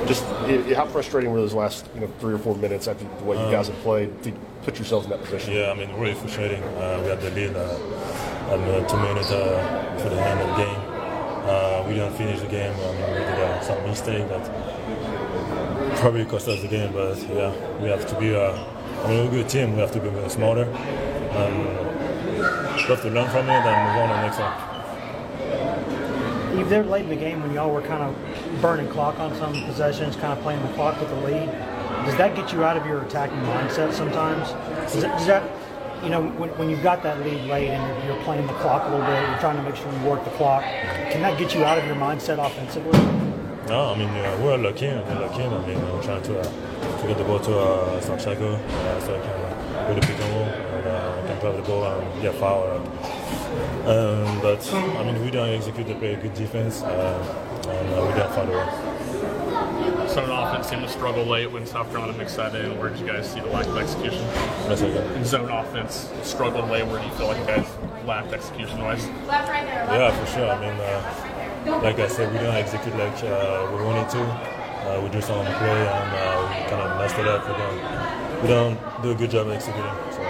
Just how frustrating were those last 3 or 4 minutes after the way you guys have played to put yourselves in that position? Yeah, I mean, really frustrating. We had the lead at 2 minutes for the end of the game. We didn't finish the game. I mean, we did some mistake that probably cost us the game. But yeah, we have to be. We're a good team. We have to be smarter. We have to learn from it and move on to the next one. There late in the game when y'all were kind of burning clock on some possessions, kind of playing the clock with the lead, does that get you out of your attacking mindset sometimes? Does that when you've got that lead late and you're playing the clock a little bit, you're trying to make sure you work the clock, can that get you out of your mindset offensively? No, I mean, we're lucky. I mean, we're trying to get the ball to Santiago so I can go to pick and roll and can grab the ball and get fouled. But I mean, we don't execute the very good defense, and we don't find a way. Southern offense seemed to struggle late when South Carolina mixed that in. Where did you guys see the lack of execution? That's okay. And zone offense struggled late. Where do you feel like you guys lacked execution-wise? Yeah, for sure. I mean, like I said, we don't execute like we wanted to. We do some play and we kind of messed it up. We don't do a good job of executing. So.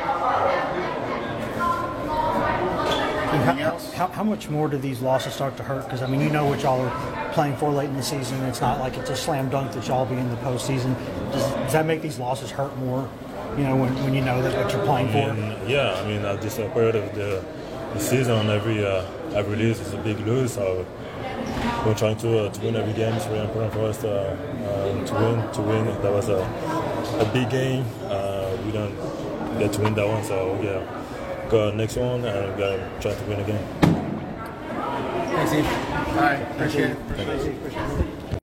How much more do these losses start to hurt? Because, I mean, what y'all are playing for late in the season. It's not like it's a slam dunk that y'all be in the postseason. Does that make these losses hurt more, when you know that what you're playing for? Yeah, I mean, at this period of the season, every lose is a big lose. So we're trying to win every game. It's really important for us to win. That was a big game. We don't get to win that one, so yeah. Go next one and we're gonna try to win again. Thanks, Steve. All right, appreciate it. Appreciate it.